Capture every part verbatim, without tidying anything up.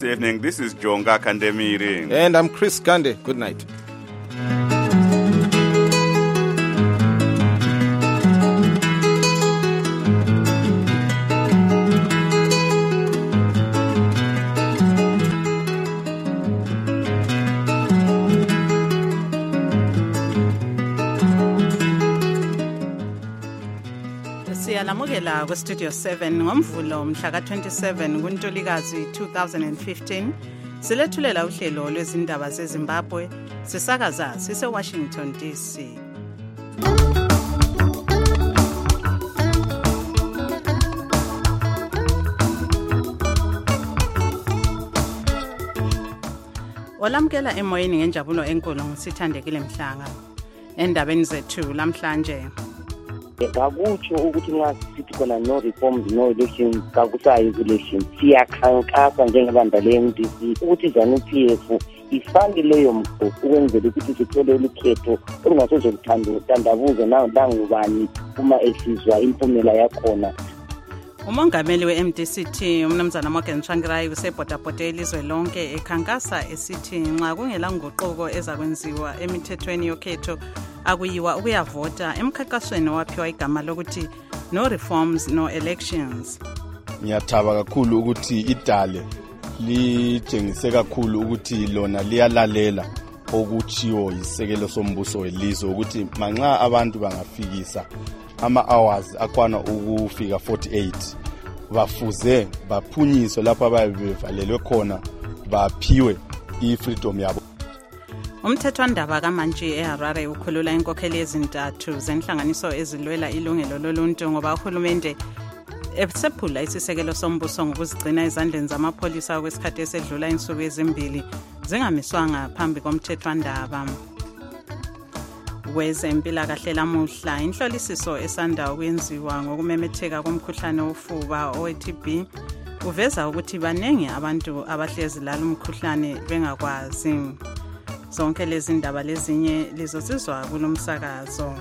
Good evening, this is Jonga Kandemiri. And I'm Chris Kande. Good night. Siyalamukela ku Studio seven ngomvulo mhla ka twenty-seven kuNtulikazi two thousand fifteen silethulela uhlelo lwezindaba zeZimbabwe sisakaza sise Washington D C. Olamkela emoyeni ngenjabulo enkulu ngisithandekile Mhlanga endabeni zethu lamhlanje. Kakutsho ukuthi nxa sithi khona no reforms no elections kakusayi election siyakhankasa njengebandla le-M D C ukuthi ZANU-P F ifake leyo mgo ukwenzela ukuthi sithole ukhetho olungasozokutandabuza nangubani uma esizwa impumela yakhona. Umongameli we-M D C T umnumzana Morgan Tsvangirai usebhodabhode elizwe lonke ekhankasa esithi nxa kungela nguquko ezakwenziwa emithethweni yokhetho akuyiwa ukuyavota emkhankasweni waphiwa igama lokuthi no reforms no elections. Ngiyathaba kakhulu ukuthi idale litshengise kakhulu ukuthi lona liyalalela okutshiwo yisekelo sombuso welizwe ukuthi manxa abantu bangafikisa ama hours akwana ukufika forty-eight bafuze baphunyiswe lapha ababevalelwe khona baphiwe i-freedom yabo. Umthethwandaba kaMantshi eHarare ukhulula inkokheli ezintathu zenhlanganiso ezilwela ilungelo loluntu ngoba uhulumende esephula isisekelo sombuso ngokuzigcina ezandleni zamapholisa okwesikhathi esedlula insuku ezimbili zingamiswanga phambi komthethwandaba. Wezempilakahle lamuhla inhlolisiso esanda ukwenziwa ngokumemetheka komkhuhlane wofuba owe-T B uveza ukuthi banengi abantu abahlezi lalo umkhuhlane bengakwazi. Zonke lezi ndaba lezinye lizosizwa kulomsakazo.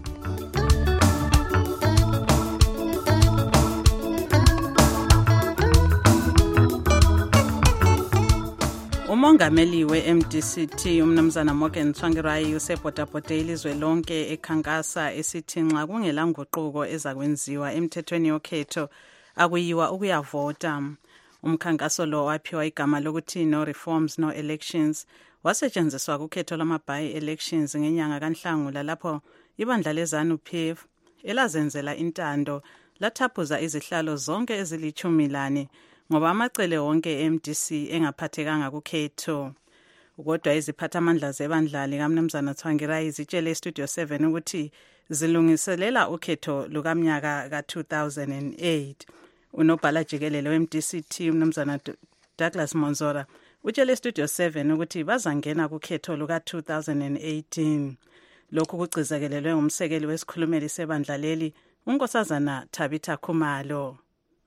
Umongameli we-M D C T umnumzana Morgan Tsvangirai usebhodabhode ilizwe lonke ekhankasa esithi nxa kungela nguquko ezakwenziwa emthethweni yokhetho akuyiwa ukuyavota. Umkhankaso lo waphiwa igama lokuthi no reforms no elections wasetshenziswa kukhetho lama-by-elections ngenyanga kaNhlangula lapho ibandla le-ZANU-P F elazenzela intando lathaphuza izihlalo zonke ezilithumi lane ngoba amacele wonke e-M D C engaphathekanga kukhetho. Kodwa iziphathamandla zebandla likaMnumzana Tsvangirai zitshele eStudio seven ukuthi zilungiselela ukhetho lukamnyaka ka two thousand eight. Unobhala jikelele we-M D C T umnumzana Douglas Monzora utshele eStudio seven ukuthi bazangena kukhetho luka two thousand eighteen. Lokhu kucizelelwe ngumsekeli wesikhulumeli sebandla leli uNkosazana Tabitha Khumalo.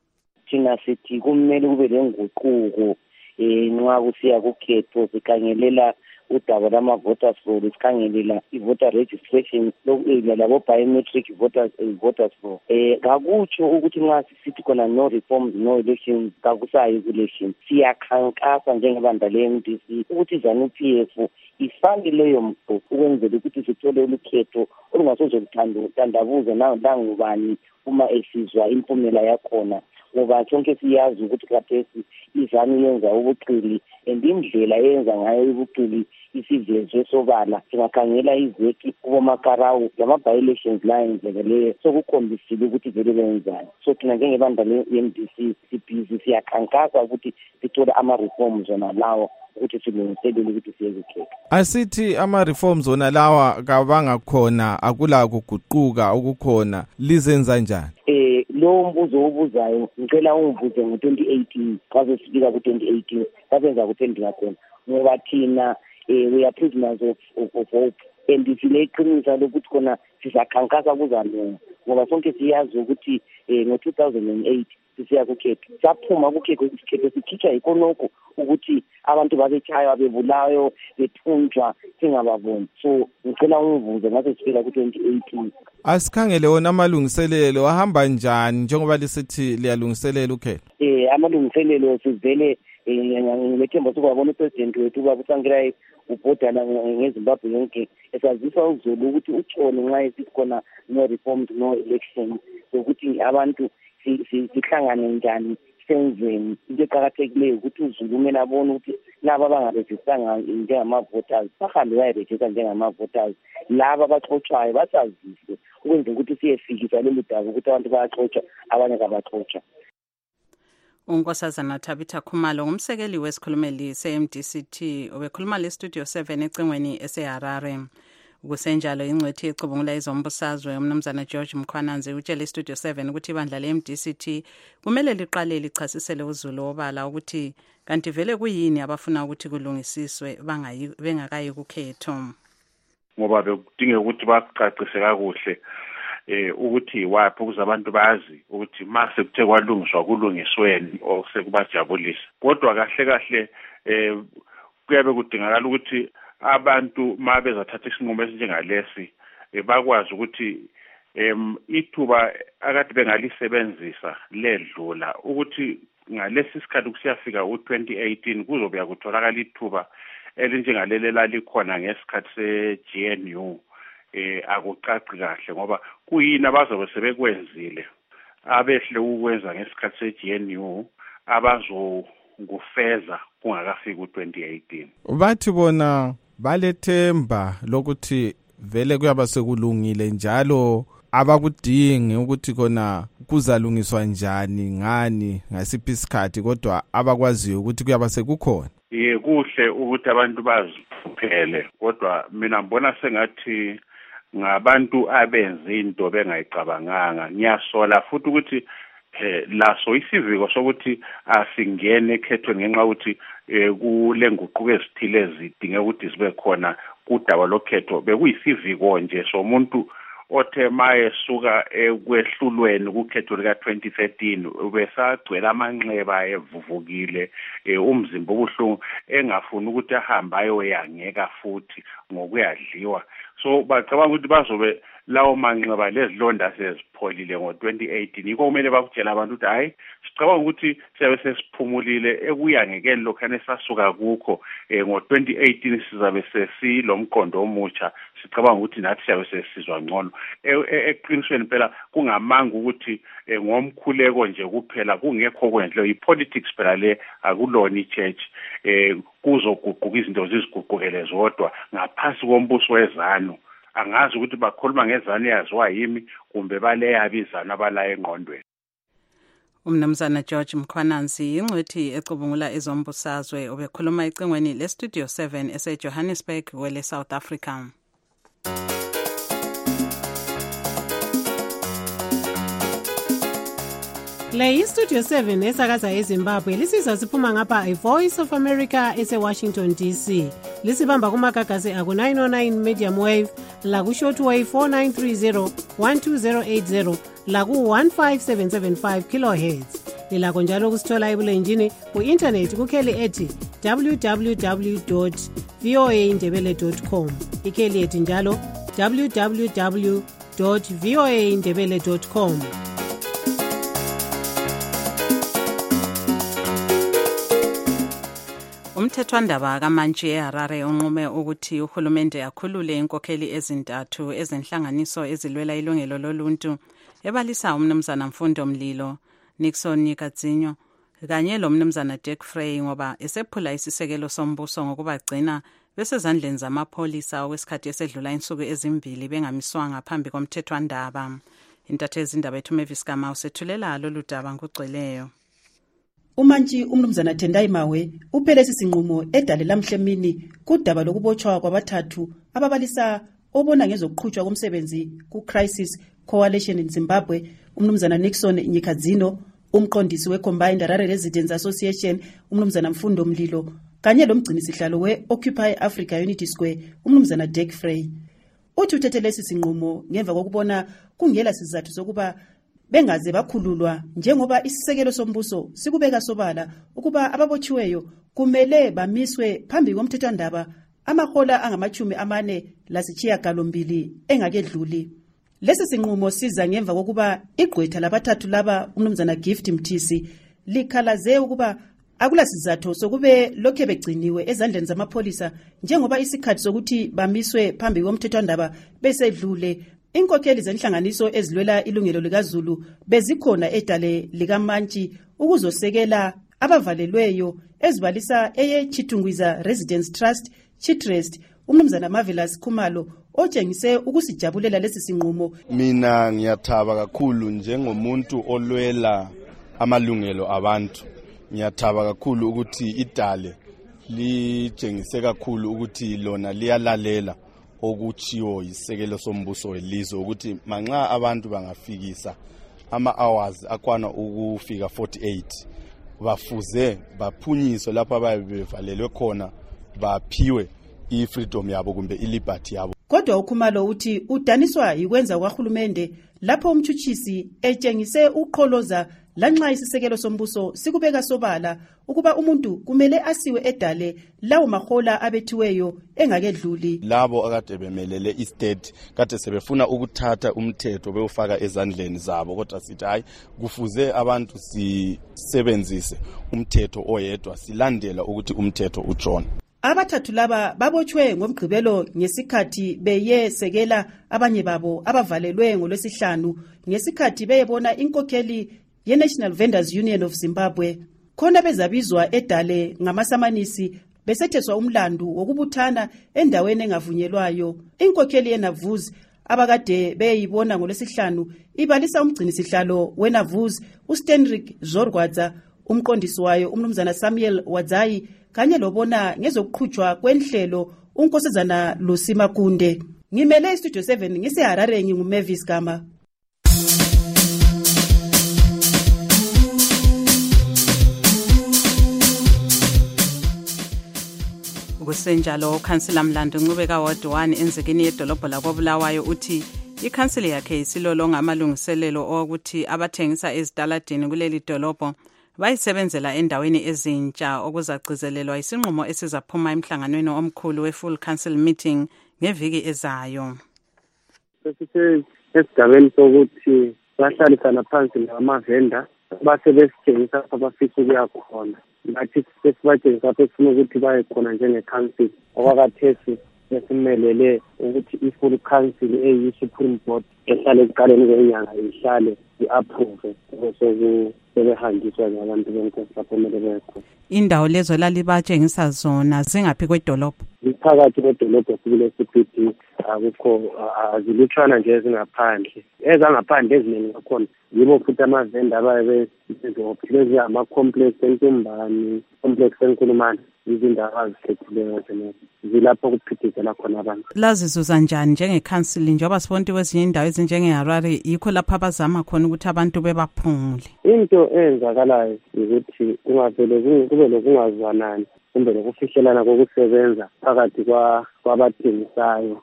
Thina sithi kumele kube lenguquko eh nxa kusiya kukhetho sikhangelela udaba lama-voters roll sikhangelela i-voter registration labo biometric voters voters roll. Eh kakutsho ukuthi nxa sithi khona no reforms no elections kakusayi election siyakhankasa njengebandla le-M D C ukuthi ZANU-P F ifake leyo mgo ukwenzela ukuthi sithole ukhetho olungasozokutandabuza nangubani uma esizwa impumela yakhona. Ngoba sonke siyazi ukuthi kathesi izanu yenza ubuqili and indlela yenza ngayo ubuqili isivezwe sobala singakhangela izeki kubomakarawu lama-by-elections la yenzeka leyo sokukhombisile ukuthi vele benzani. So thina njengebandla le-M D C sibhizi siyakhankasa ukuthi sithole ama-reforms wona lawo ukuthi silungiselele ukuthi siye kukhetho. Asithi ama-reforms wona lawa kabangakhona akula kuguquka okukhona lizenza njani? Eh lo mbuzo obuzayo ngicela ungibuze ngo twenty eighteen kaze sifika ku twenty eighteen kabenza kuphendula khona ngoba thina eh we are prisoners of, of, of hope and sineqiniso lokuthi khona sisakhankasa kuzalunga ngoba sonke siyazi ukuthi eh ngo two thousand eight sisiya kukhetho saphuma kukhetho isikhetho sikhitsha ikonoko ukuthi abantu babetshaywa bebulayo bethunjwa singababoni. So ngicela ungibuze ngaze sifika ku twenty eighteen. Asikhangele wona amalungiselelo ahamba njani njengoba lisithi liyalungiselela ukhetho? Eh amalungiselelo sivele ngilethemba sokwabona upresident wethu ubaba uSangirayi ubhodana ngeZimbabwe yonke esazisa uZulu ukuthi utshone nxa esithi khona no reforms no election ukuthi abantu sihlangane njani senzeni. Into eqakathekileyo ukuthi uZulu kumele abone ukuthi laba abangarejistanga njengama-voters bahambe bayarejista njengama-voters, laba abaxotshwayo basazise ukwenzela ukuthi siyefikisa lolu daba ukuthi abantu bayaxotshwa abanye kabaxotshwa. uNkosazana Thabitha Khumalo ngumsekeli wesikhulumeli se-M D C T obekhuluma le-Studio seven ecingweni eseHarare. Kusenjalo ingcwethi ecubungula izombusazwe umnumzana George Mkhwananzi utshele i-Studio seven ukuthi ibandla le-M D C T kumele liqale lichasisele uZulu obala ukuthi kanti vele kuyini abafuna ukuthi kulungisiswe bengakayi kukhetho, ngoba bekudinga ukuthi baqaqise kakuhle eh ukuthi waphi ukuze abantu bazi ukuthi mase kuthe kwalungiswa kulungisweni osekubajabulisa. Kodwa kahle kahle eh kuyabe kudingakala ukuthi abantu mabe zathatha isinqumo esinjengalesi bakwazi ukuthi em ithuba akade bengalisebenzisa ledlula ukuthi ngalesi sikhathi kusiyafika u twenty eighteen kuzobuya kutholakala ithuba elinjengalele lalikhona ngesikhathi se-G N U. eh akucaci kahle ngoba kuyini abazobe sebekwenzile abehle ukwenza ngesikhathi se-G N U abazokufeza kungakafiki u twenty eighteen. Bathi bona balethemba lokuthi vele kuyaba sekulungile njalo abakudingi ukuthi kona kuzalungiswa njani ngani ngasiphi isikhathi, kodwa abakwaziyo ukuthi kuyaba sekukhona. Ye kuhle ukuthi abantu baziphele, kodwa mina ngibona sengathi ngabantu abenze into bengayicabanganga. Ngiyasola futhi ukuthi eh laso isiviko sokuthi asingene ekhethweni ngenxa ukuthi kule nguquko ezithile ezidinga ukuthi sibe khona kudaba lokhetho bekuyisiviko nje somuntu othe maye suka ekwehlulweni kukhetho lika twenty thirteen ubesagcwela amanxeba evuvukile umzimba obuhlungu engafuni ukuthi ahambe ayoyangeka futhi ngokuyadliwa. So bacabanga ukuthi bazobe lawo manxeba lezilonda sezipholile ngo twenty eighteen. Yiko kumele bakutshela abantu ukuthi hayi sicabanga ukuthi siyabe sesiphumulile ekuyangekeni lokhane esasuka kukho ngo twenty eighteen sizabe sesilomqondo omutsha, sicabanga ukuthi nathi siyabe sesizwa ngcono. Eqinisweni phela kungamanga ukuthi ngomkhuleko nje kuphela kungekho kwendle ipolitics phela le akulona ichurch eh kuzoguquka izinto ziziguqukele zodwa ngaphansi kombuso wezanu. Angazi ukuthi bakhuluma ngezanu yaziwa yimi kumbe baleya abizana abala engqondweni. Umnumzana George Mkhwananzi ingcwethi ecubungula izombusazwe obekhuluma ecingweni le-Studio seven ese-Johannesburg wele South Africa. Le iStudio seven esakaza eZimbabwe lisizwa siphuma ngapha iVoice of America ese-Washington D C. Lisibamba kumagagasi aku nine oh nine medium wave, laku shortwave four nine three zero one two zero eight zero, laku one five seven seven five kilohertz. Lilakho njalo kusithola ebulenjini ku-internet kukheli ethi w w w dot v o a ndebele dot com. Ikheli ethi njalo w w w dot v o a ndebele dot com. Umthethwandaba kaMantshi eHarare unqume ukuthi uhulumende akhulule inkokheli ezintathu ezenhlanganiso ezilwela ilungelo loluntu ebalisa umnumzana Mfundo Mlilo, Nixon Nyikadzinyo kanye lo mnumzana Dirk Frey ngoba esephula isisekelo sombuso ngokubagcina besezandleni zamapholisa okwesikhathi esedlula insuku ezimbili bengamiswanga phambi komthethwandaba. Intatheli izindaba ethu Mavis Kama usethulela lolu daba ngokugcweleyo. uMantshi umnumzana Tendai Mawe uphele sisinqumo edale lamhlemini kudaba lokubotshwa kwabathathu ababalisa obona ngezokuqhutshwa komsebenzi ku-Crisis Coalition in Zimbabwe, umnumzana Nixon Nyikadzino, umqondisi we-Combined Harare Residents Association, umnumzana Mfundo Mlilo, kanye lomgcinisihlalo we-Occupy Africa Unity Square, umnumzana Dirk Frey. Uthi uthethele sisinqumo ngemva kokubona kungela sizathu sokuba bengaze bakhululwa njengoba isisekelo sombuso sikubeka sobala ukuba ababotshiweyo kumele bamiswe phambi komthethwandaba amahola angamachumi amane lasitshiya galombili engakedluli. Lesi sinqumo siza ngemva kokuba igqwetha labathathu laba umnumzana Gift Mthisi likhalaze ukuba akulasizathu sokube lokhe begciniwe ezandleni zamapholisa njengoba isikhathi sokuthi bamiswe phambi komthethwandaba besedlule. Inkokheli zenhlanganiso ezilwela ilungelo likaZulu bezikhona edale likaMantshi ukuzosekela abavalelweyo ezibalisa eye Chitungwiza Residence Trust Chitrust. Umnumzana Marvelous Khumalo otshengise ukusijabulela lesi sinqumo. Mina ngiyathaba kakhulu njengomuntu olwela amalungelo abantu. Ngiyathaba kakhulu ukuthi idale litshengise kakhulu ukuthi lona liyalalela okuchiwo isekelo sombuso welizwe ukuthi manxa abantu bangafikisa ama hours akwana ukufika forty-eight bafuze baphunyiswe lapha ababevalelwe khona baphiwe i-freedom yabo kumbe i-liberty yabo. Kodwa uKhumalo uthi udaniswa yikwenza kwaHulumende lapho umthuthisi etshengise uqholoza lanxa isisekelo sombuso sikubeka sobala ukuba umuntu kumele asiwe edale lawo mahola abethiweyo engakedluli. Labo akade bemelele istate kade sebefuna ukuthatha umthetho bewufaka ezandleni zabo, kodwa sithi hayi kufuze abantu sisebenzise umthetho oyedwa silandela ukuthi umthetho utshona. Abathathu laba babotshwe ngomgqibelo ngesikhathi beyesekela abanye babo abavalelwe ngolwesihlanu ngesikhathi beyebona inkokheli ye-National Vendors Union of Zimbabwe. Khona bezabizwa edale ngamasamanisi besetheswa umlandu wokubuthana endaweni engavunyelwayo. Inkokheli yeNavuz abakade beyibona ngolwesihlanu ibalisa umgcinisihlalo weNavuz uStenrick Zorgwadza, umqondisi wayo umnumzana Samuel Wadzayi kanye lobona ngezokuqhutshwa kwenhlelo unkosazana Lucy Makunde. Ngimele Studio seven ngiseHarare nginguMavis Gama. Kusenjalo uKhansila Mlando Ncubeka Ward one enzekeni yedolobho lakoBulawayo uthi ikhansili yakhe isilolonga amalungiselelo okuthi abathengisa ezitaladini kuleli dolobho bayisebenzela endaweni ezintsha okuzagcizelelwa isinqumo esizaphuma emhlanganweni omkhulu we-full council meeting ngeviki ezayo. Sesithe esigabeni sokuthi bahlalisana phansi namavenda basebesithengisa abafisa ukuya khona. Bathi sesibatshengisa lapho sifuna ukuthi baye khona njenge-council okwakathesi esimelele ukuthi i-full council eyi-supreme board ehlale ekuqaleni kwenyanga ihlale i-approve bese sebehanjiswa ngabantu benkosi lapho kumele beye khona. Indawo lezo lalibatshengisa zona zingaphi kwedolobho? Ziphakathi kwedolobho sikule C P D, akukho azilutshwana nje ezingaphandle. Ezangaphandle eziningi kakhona yibo futhi amavenda abaye bezopheleza ama-complex eNtumbani, complex eNkulumane, izindawo azikhethileyo zona zilapho kuphithizela khona abantu. Lazizuza njani njengekhansili njengoba sibonke kwezinye indawo ezinjengeHarare yikho lapho abazama khona ukuthi abantu bebaphumule? Into eyenzakalayo ukuthi kungavele kube lokungazwanani kumbe lokufihlelana kokusebenza phakathi kwabathengisayo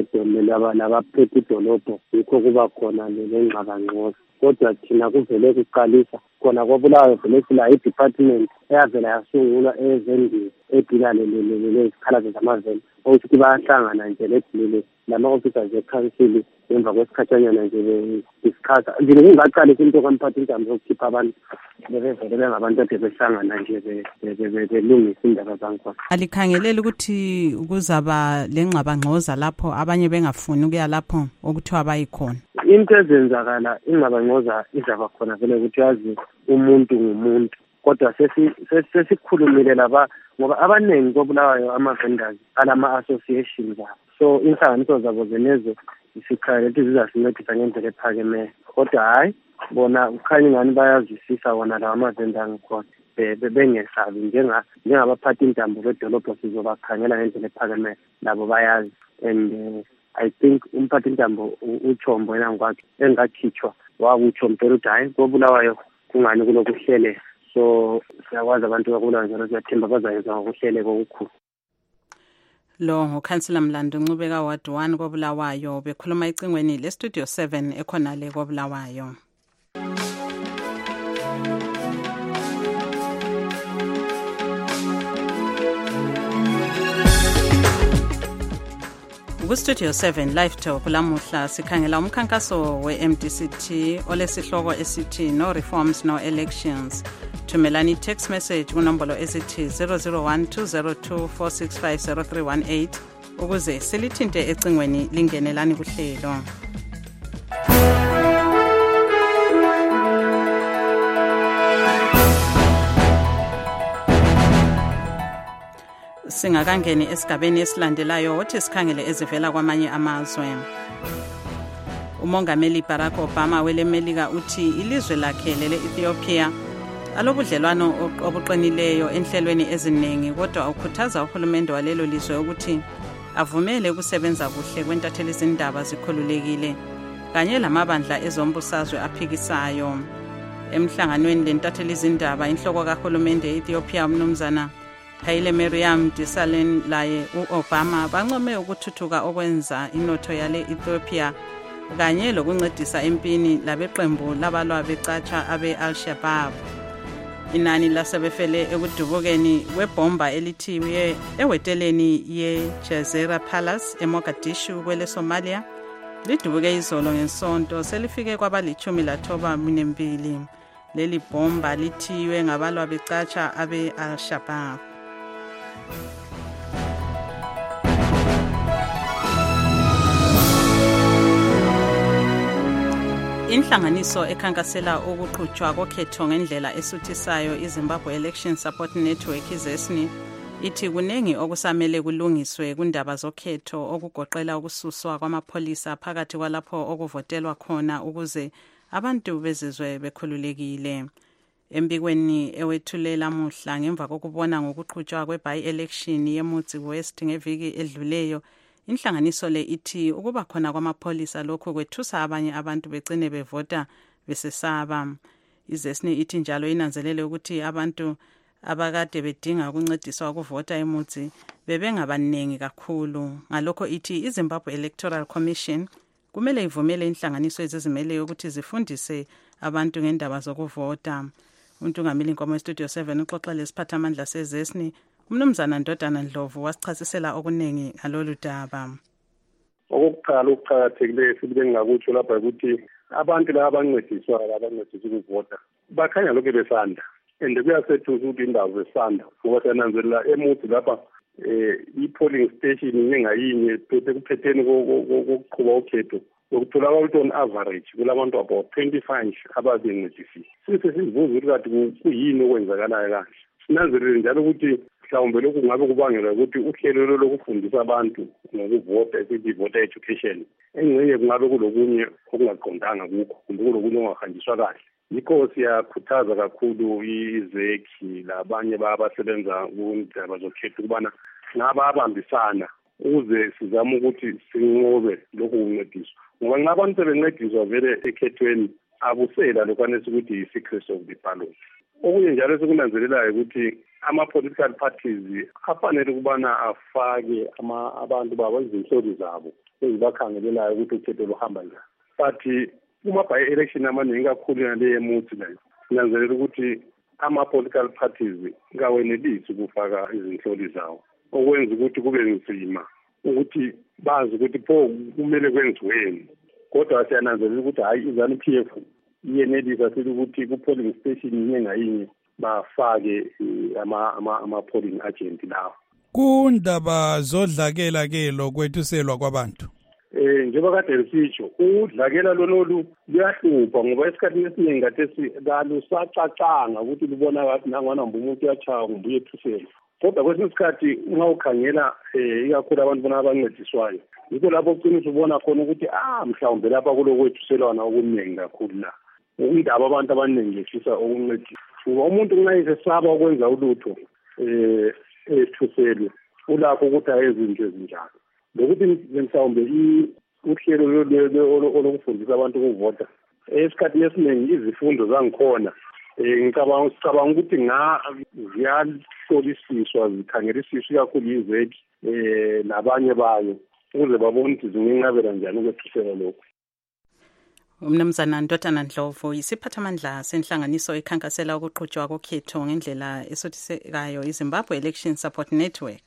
labaphethe idolobho, yikho kuba khona lengxabangxoza. Kodwa thina kuvele kuqalisa khona koBulawayo vele sila i-department eyavela yasungulwa ezendini edila lezikhalazo zamaveni ukuthi bayahlangana nje ledilile lama-officers e-council emva kwesikhathanyana nje be-discussa nje kungaqalisa into kamphathi intambo yokukhipha abantu bevele bengabantu ade behlangana nje belungisa indaba zangikhona. Alikhangeleli ukuthi kuzaba lengxabangxoza lapho abanye bengafuni ukuya lapho okuthiwa bayikhona? Into ezenzakala ingxabangxoza izaba khona vele ukuthi yazi umuntu ngumuntu, kodwa sesikhulumile laba ngoba abaningi koBulawayo ama-vendors alama-associations abo, so inhlanganiso zabo zenezo isikhathi ukuthi zizasincedisa ngendlela ephakemeyo. Kodwa hayi bona ukhanya ingani bayazwisisa wona lawa ama-vendor ngikhona bengesabi njengabaphathi intambo bedolobho sizobakhangela ngendlela ephakemeyo labo bayazi. And I think umphathi intambo uChombo yena ngokwakhe engakhitshwa wakutsho mpela ukuthi hayi koBulawayo kungani kulokuhlele, so siyakwazi abantu bakubulawayo njalo siyathemba bazayenza ngokuhlele kokukhulu. Lo ngukhansila Mlando Ncubeka Ward one koBulawayo bekhuluma icingweni le Studio seven ekhona le koBulawayo. Ku-Studio seven Live Talk lamuhla sikhangela umkhankaso we-M D C T olesihloko esithi No Reforms No Elections thumelani text message kunombolo esithi zero zero one two zero two four six five zero three one eight ukuze silithinte ecingweni lingenelani kuhlelo. Singakangeni esigabeni esilandelayo wothi sikhangele ezivela kwamanye amazwe. Umongameli Barack Obama welemelika uthi ilizwe lakhe lele Ethiopia alobudlelwano obuqinileyo enhlelweni eziningi, kodwa ukhuthaza uhulumende walelo lizwe ukuthi avumele ukusebenza kuhle kwentatheli izindaba zikhululekile kanye lamabandla ezombusazwe aphikisayo. Emhlanganweni lentatheli izindaba inhloko kahulumende e-Ethiopia umnumzana Haile Mariam Desalegn laye u-Obama bancome ukuthuthuka okwenza inotho yale Ethiopia kanye lokuncedisa empini labeqembu labalwa becatsha abe-Al-Shabaab. Inani lasebefele ekudubukeni kwebomba elithiwe eweteleni ye-Jazeera Palace eMogadishu kwele Somalia lidubuke izolo ngesonto selifike kwabalichumi lathoba minembili. Leli bomba lithiwe ngabalwa becatsha abe-Al-Shabaab. Inhlanganiso ekhankasela ukuqhutshwa kokhetho ngendlela esuthisayo iZimbabwe Election Support Network izesni ithi kunengi okusamele kulungiswe kundaba zokhetho okugoqela ukususwa kwamapholisa phakathi kwalapho okuvotelwa khona ukuze abantu bezizwe bekhululekile. Embikweni ewethulela muhla ngemva kokubona ngokuqhutshwa kwe-by-election yeMutsi West ngeviki edluleyo, inhlanganiso le ithi ukuba khona kwamapholisa lokho kwethusa abanye abantu begcine bevota besesaba. Izesni ithi njalo inanzelele ukuthi abantu abakade bedinga ukuncediswa ukuvota eMutsi bebengabaningi kakhulu. Ngalokho ithi iZimbabwe Electoral Commission kumele ivumele inhlanganiso ezizimele ukuthi zifundise abantu ngendaba zokuvota. Untungameli Nkomo Studio seven uxoxa lesiphathamandla sezesni umnumzana Ndodana Ndlovu wasichasisela okunengi ngalolu daba. Okokuqala ukuqhakathekileyo sibe ngakutsho lapha ukuthi abantu laba abancediswayo abancediswa ukuvota bakhanya lokho besanda and kuyasethusa ukuthi indawo zesanda ngoba siyananzelela eMutsi lapha eh i-polling station inye ngayinye phethe kuphetheni kokuqhuba ukhetho ukuthola ukuthi on average kulabantu about twenty-five ababencedisile. Sithi sizibuza ukuthi kade kuyini okwenzakalayo kahle. Sinanzelele njalo ukuthi mhlawumbe lokhu kungabe kubangelwa ukuthi uhlelo lokufundisa abantu ngokuvota esithi voter education engcenye kungabe kulokunye okungaqondanga kukho kumbe kulokunye okungahanjiswa kahle. Yikho siyakhuthaza kakhulu izekhi labanye babasebenza kundaba zokhetho ukubana ngaba abambisana ukuze sizame ukuthi sinqobe lokhu kuncediswa. Ngoba nxa abantu sebencediswa vele ekhethweni abusela lokwanisa ukuthi yi-secret of the ballot. Okunye njalo sekunanzelelayo ukuthi ama-political parties afanele ukubana afake abantu babo izinhloli zabo ezibakhangelelayo ukuthi ukhetho luhamba njani. But kuma-by-election amaningi kakhulu nale eMutsi leyo sinanzelela ukuthi ama-political parties kawenelisi ukufaka izinhloli zawo, okwenza ukuthi kube nzima ukuthi bazi ukuthi pho kumele kwenziweni. Kodwa siyananzelela ukuthi hayi iZANU-P F iyenelisa sithi ukuthi ku-polling station inye ngayinye bafake ama-polling agent lawo. Kundaba zodlakela ke lokwethuselwa kwabantu eh njengoba kade lisitsho udlakela lonolu luyahlupha ngoba esikhathini esiningi kade sigalusacacanga ukuthi libona ngathi nangona umuntu uyachaya kumbe uyethusela. Kodwa kwesinye isikhathi uma ukhangela eh ikakhulu abantu bona abancediswayo yikho lapho uqinisa ubona khona ukuthi ah mhlawumbe lapha kulokwethuselwana okuningi kakhulu la indaba abantu abaningi lefisa ukuncedisa. Uba umuntu nxa esesaba ukwenza ulutho eh ethuselwe ulakho ukuthi ayezinto ezinjalo. Lokuthi mhlawumbe uhlelo olokufundisa abantu ukuvota esikhathini esiningi izifundo zangikhona ngicabanga sicabanga ukuthi nga ziyahlolisiswa zikhangelisiswa kakhulu izeki eh nabanye bayo ukuze babone ukuthi zingenqabela njani ukwethusela lokho. Umnumzana Ndodana Ndlovu isiphathamandla senhlanganiso ekhankasela ukuqhutshwa kokhetho ngendlela esothisekayo iZimbabwe Election Support Network.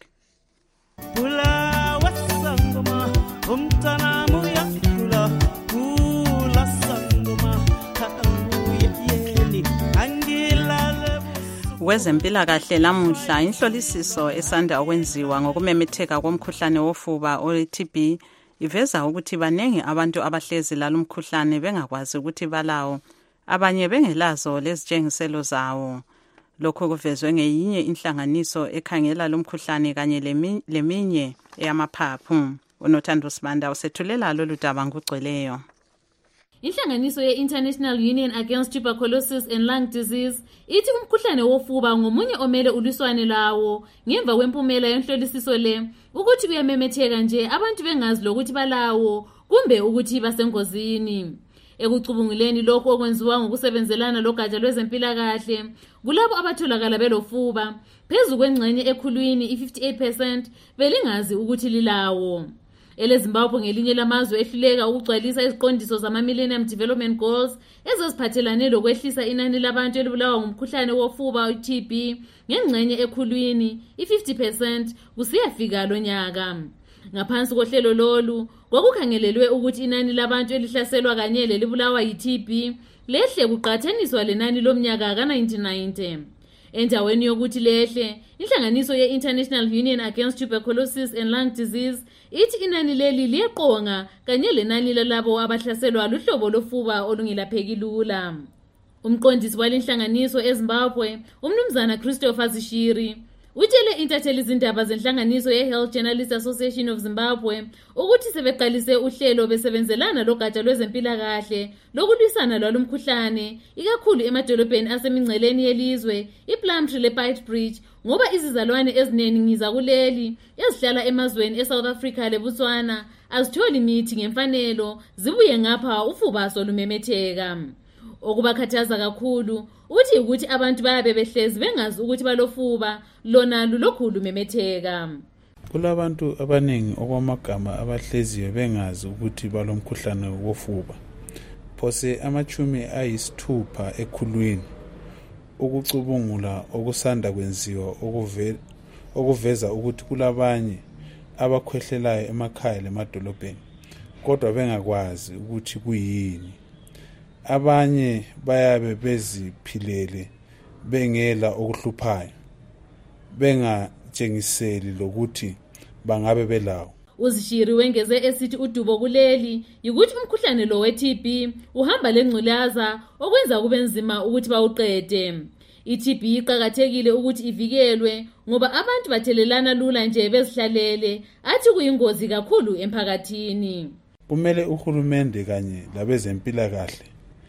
wezempilakahle lamuhla inhlolisiso esanda ukwenziwa ngokumemetheka komkhuhlane wofuba o-T B iveza ukuthi banengi abantu abahlezi lalo mkhuhlane bengakwazi ukuthi balawo, abanye bengelazo lezitshengiselo zawo. Lokho kuvezwe ngeyinye inhlanganiso ekhangela lo mkhuhlane kanye leminye eyamaphaphu. uNothando Sibanda usethulela lolu daba ngugcweleyo. Inhlanganiso ye-International Union Against Tuberculosis and Lung Disease ithi umkhuhlane wofuba ngomunye omele uliswane lawo ngemva kwempumela yenhlolisiso le ukuthi uyamemetheka nje abantu bengazi lokuthi balawo kumbe ukuthi basengozini. Ekucubunguleni lokho okwenziwa ngokusebenzelana logatsha lwezempilakahle kulabo abatholakala belofuba phezu kwengxenye ekhulwini i-fifty-eight percent belingazi ukuthi lilawo. EleZimbabwe ngelinye lamazwe ehluleka ukugcwalisa iziqondiso zama-Millennium Development Goals ezoziphathelane lokwehlisa inani labantu elibulawa ngumkhuhlane wofuba i-T B ngengxenye ekhulwini i-fifty percent kusiyafika lo nyaka. Ngaphansi kohlelo lolu kwakukhangelelwe ukuthi inani labantu elihlaselwa kanye lelibulawa yi-T B lehle kuqhathaniswa lenani lomnyaka ka-nineteen ninety. Endaweni yokuthi lehle, inhlanganiso ye-International Union Against Tuberculosis and Lung Disease ithi inani leli liyeqonga kanye lenani lalabo abahlaselwa luhlobo lofuba olungilapheki lula. Umqondisi walenhlanganiso eZimbabwe, umnumzana Christopher Zishiri, utshele intatheli izindaba zenhlanganiso ye-Health Journalists Association of Zimbabwe ukuthi sebeqalise uhlelo besebenzelana logatsha lwezempilakahle lokulwisana lwalo mkhuhlane ikakhulu emadolobheni asemingceleni yelizwe iPlumtree leBeitbridge ngoba izizalwane eziningi zakuleli ezihlala emazweni eSouth Africa leBotswana azitholi imithi ngemfanelo zibuye ngapha ufuba solumemetheka. Okubakhathaza kakhulu uthi ukuthi abantu bayabe behlezi bengazi ukuthi balofuba lona lulokhulu memetheka. Kulabantu abaningi okwamagama abahleziyo bengazi ukuthi balomkhuhlane wofuba. Phose amachumi ayisithupha ekhulwini ukucubungula okusanda kwenziwa okuve okuveza ukuthi kulabanye abakhwehlelayo emakhaya lemadolobheni kodwa bengakwazi ukuthi kuyini. Abanye bayabe beziphilele bengela okuhluphayo bengatshengiseli lokuthi bangabe belawo. Uzishiri wengeze esithi udubo kuleli ukuthi umkhuhlane lo we-T B uhamba lengculaza okwenza kube nzima ukuthi bawuqede. I-T B iqhakathekile ukuthi ivikelwe ngoba abantu bathelelana lula nje bezihlalele athi kuyingozi kakhulu emphakathini. Kumele uhulumende kanye labezempilakahle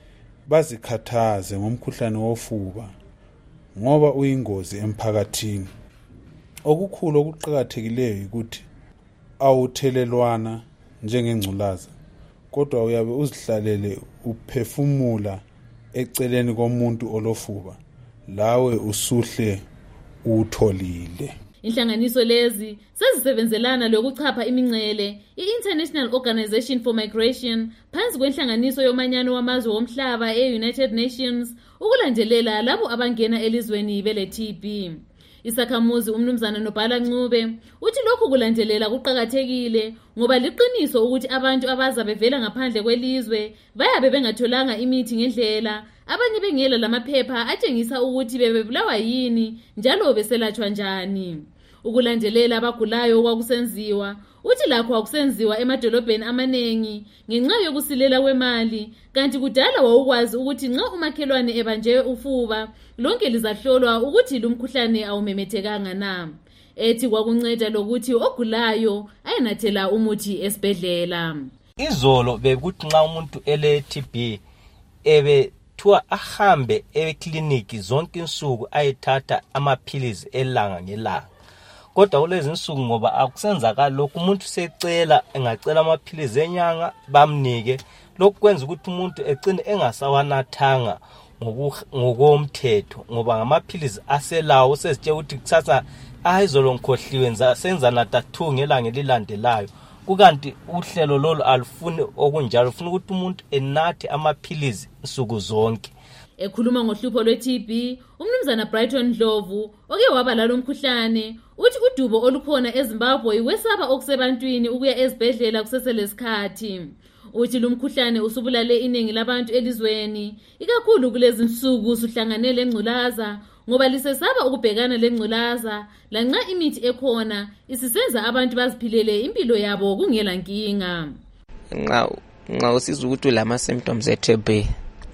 bazikhathaze ngomkhuhlane wofuba ngoba uyingozi emphakathini. Okukhulu okuqhakathekileyo ukuthi awuthelelwana njengengculaza kodwa uyabe uzihlalele uphefumula eceleni komuntu olofuba lawe usuhle utholile. Inhlanganiso lezi sezisebenzelana lokuchapha imingcele i-International Organization for Migration phansi kwenhlanganiso yomanyano wamazwe womhlaba e-United Nations ukulandelela labo abangena elizweni bele-T B. Isakhamuzi umnumzana Nobhala Ncube uthi lokhu kulandelela kuqhakathekile ngoba liqiniso ukuthi abantu abaza bevela ngaphandle kwelizwe bayabe bengatholanga imithi ngendlela, abanye bengela lamaphepha atshengisa ukuthi bebebulawa yini njalo beselatshwa njani. Ukulandelela abagulayo kwakusenziwa uthi lakho akusenziwa emadolobheni amanengi ngenxa yokusilela kwemali, kanti kudala wawukwazi ukuthi nxa umakhelwane ebanje ufuba lonke lizahlolwa ukuthi lumkhuhlane awumemethekanga na. Ethi kwakunceda lokuthi ogulayo ayenathela umuthi esibhedlela. Izolo bekuthi nxa umuntu ele-T B ebe thuwa ahambe ekliniki zonke insuku ayethatha amaphilizi elanga ngelanga. Kodwa kulezi insuku ngoba akusenzakala lokhu, umuntu secela engacela amaphilizi enyanga bamnike, lokhu kwenza ukuthi umuntu ecine engasawanathanga ngokomthetho ngoba ngamaphilizi aselawo sesitshe ukuthi kusasa ayizolo ngikhohliwe nza senza nathathu ngelanga elilandelayo. Kukanti uhlelo lolu alufuni okunjalo, ufuna ukuthi umuntu enathe amaphilizi insuku zonke. Ekhuluma ngohlupho lwe-T B, umnumzana Brighton Ndlovu oke waba lalo mkhuhlane uthi udubo olukhona eZimbabwe wesaba okusebantwini ukuya ezibhedlela kuseselesikhathi. Uthi lumkhuhlane usubulale iningi labantu elizweni ikakhulu kulezi insuku suhlanganele engculaza ngoba lisesaba ukubhekana lengculaza lanxa imithi ekhona isisenza abantu baziphilele impilo yabo kungela nkinga. Nxa nxa usizwa ukuthi ulama symptoms e-T B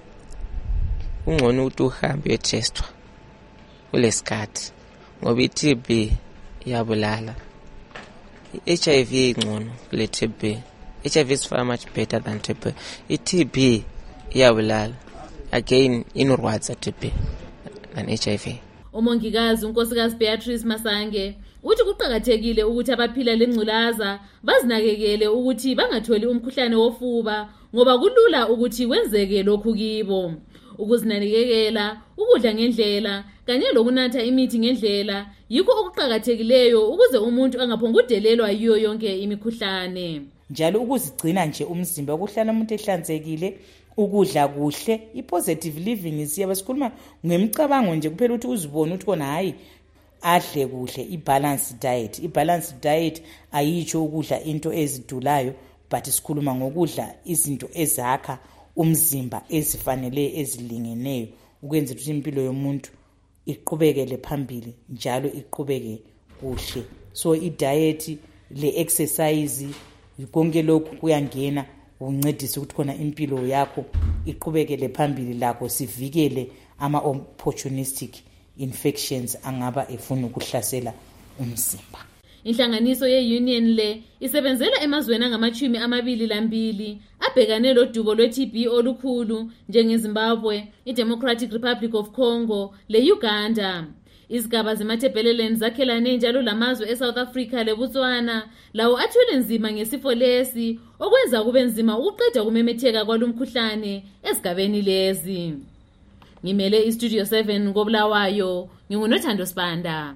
ungcono ukuthi uhambe uyetestwa kulesikhathi ngoba i-T B iyabulala. I-H I V ingcono kule T B. H I V is far much better than T B. I-T B iyabulala. Again, inorwadza T B than H I V. Umongikazi unkosikazi Beatrice Masange uthi kuqhakathekile ukuthi abaphila lengculaza bazinakekele ukuthi bangatholi umkhuhlane wofuba ngoba kulula ukuthi wenzeke lokhu kibo. Ukuzinakekela, ukudla ngendlela kanye lokunatha imithi ngendlela yikho okuqhakathekileyo ukuze umuntu angaphongudelelwa yiyo yonke imikhuhlane. Njalo ukuzigcina nje umzimba ukuhlala umuntu ehlanzekile, ukudla kuhle, i-positive living isiya sikhuluma ngemicabango nje kuphela ukuthi uzibone ukuthi kona hayi adle kuhle, i-balanced diet. I-balanced diet ayitsho ukudla into ezidulayo but sikhuluma ngokudla izinto ezakha umzimba ezifanele ezilingeneyo ukwenza ukuthi impilo yomuntu iqhubekele phambili njalo iqhubeke kuhle. So i-diet, le-exercise, konke lokhu kuyangena uncedise ukuthi khona impilo yakho iqhubekele phambili lakho sivikele ama-opportunistic infections angaba efuna ukuhlasela umzimba. Inhlanganiso ye-Union le isebenzela emazweni angamachumi amabili lambili abhekane lodubo lwe-T B olukhulu njengeZimbabwe, i-Democratic Republic of Congo le-Uganda. Izigaba zemathebheleleni zakhelane njalo lamazwe eSouth Africa leBotswana lawo athwele nzima ngesifo lesi okwenza kube nzima ukuqeda kumemetheka kwalomkhuhlane esigabeni lezi. Ngimele iStudio seven ngobulawayo, ngingunothando Sibanda.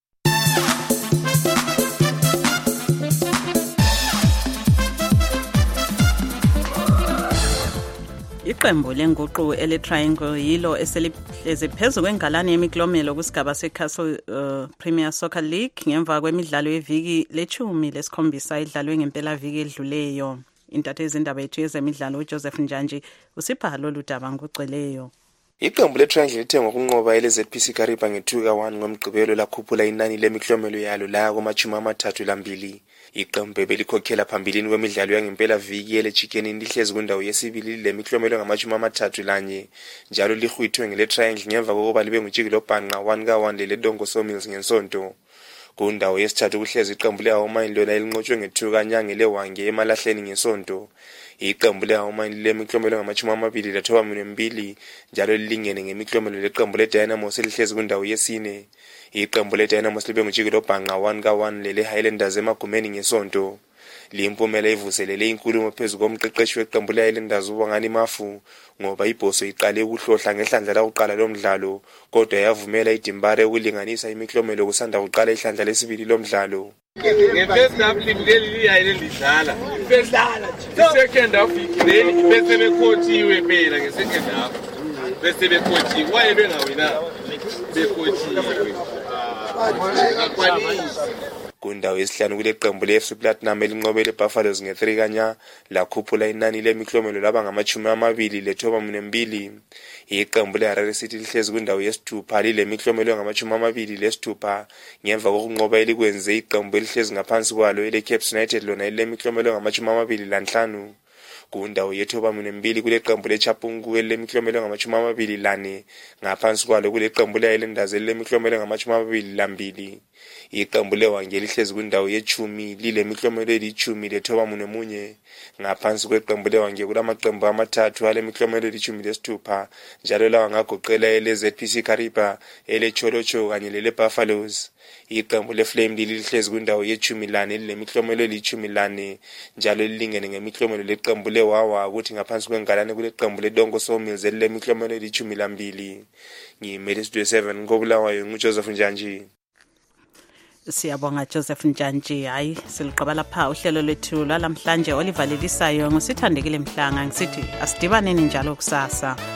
Iqembu lenguqu ele-Triangle yilo eselihlezi phezu kwengalane yemiklomelo kusigaba se-Castle uh, Premier Soccer League ngemva kwemidlalo yeviki lechumi lesikhombisa idlalwe ngempela viki edluleyo. Intatheli indaba yethu yezemidlalo uJoseph Njanji usipha lolu daba ngokugcweleyo. Iqembu le-Triangle lithe ngokunqoba ele-Z P C Kariba nge-two ka one ngomgqibelo lakhuphula inani lemiklomelo yalo la kumachumi amathathu lambili. Iqembu belikhokhela phambilini kwemidlalo yangempela viki ele-Chicken lihlezi kundawo yesibili lemiklomelo ngamachumi amathathu lanye njalo lihwithwe ngele-Triangle ngemva kokuba libe ngujikilo bhanqa one ka one lele-Dongo Sawmills ngensonto. Kundawo yesithathu kuhlezi iqembu le-Hawamine lona elinqotshwe nge-two kanyanga le-Hwange emalahleni ngesonto. Iqembu le-Hawamine lemiklomelo ngamachumi amabili lathoba mbili njalo lilingene ngemiklomelo leqembu le-Dynamos elihlezi kundawo yesine. Iqembu le-Dynamos libe ngujikilo bhanqa one ka one lele-Highlanders emagumeni ngesonto. Limpumela ivuselele inkulumo phezu komqeqeshi weqembu le-Highlanders uBongani Mafu ngoba ibhoso iqale ukuhlohla ngehlandla lakuqala lomdlalo kodwa yavumela iDimbare ukulinganisa imiklomelo kusanda kuqala ihlandla lesibili lomdlalo. Nge-first half libukeli liyayi lelidlala i-second half igcine bese bekhotshiwe phela nge-second half bese bekhotshiwe waye bengawina bekhotshiwe akwanisi. Kundawo yesihlanu kule qembu le-F C Platinum elinqobele Buffaloes nge-three kanya lakhuphula inani lemiklomelo laba ngamachumi amabili lethoba mbili. Iqembu le-Harare City lihlezi kundawo yesithupha lilemiklomelo ngamachumi amabili lesithupha ngemva kokunqoba elikwenze iqembu elihlezi ngaphansi kwalo ele-Caps United lona elilemiklomelo ngamachumi amabili lanhlanu. Kundawo yethoba mbili kule qembu le-Chapungu elilemiklomelo ngamachumi amabili lane ngaphansi kwalo kule qembu le-Highlanders elilemiklomelo ngamachumi amabili lambili. Iqembu le-Hwange lihlezi kundawo yechumi lilemiklomelo elichumi lethoba munye ngaphansi kweqembu le-Hwange kulamaqembu amathathu alemiklomelo elichumi lesithupha njalo lawa ngagoqela ele-Z P C Kariba, ele-Cholocho kanye lele-Buffaloes. Iqembu le-Flame lihlezi kundawo yechumi lane lilemiklomelo elichumi lane njalo lilingene ngemiklomelo leqembu le-Wawa ukuthi ngaphansi kwengalane kule qembu le-Dongo Sawmills elilemiklomelo elichumi lambili. Ngimele Studio seven ngobulawayo nguJoseph Njanji. Siyabonga Joseph Njanji. Hayi siliqaba lapha uhlelo lwethu lwalamhlanje olivalelisayo ngusithandekile Mhlanga ngisithi asidibaneni njalo kusasa.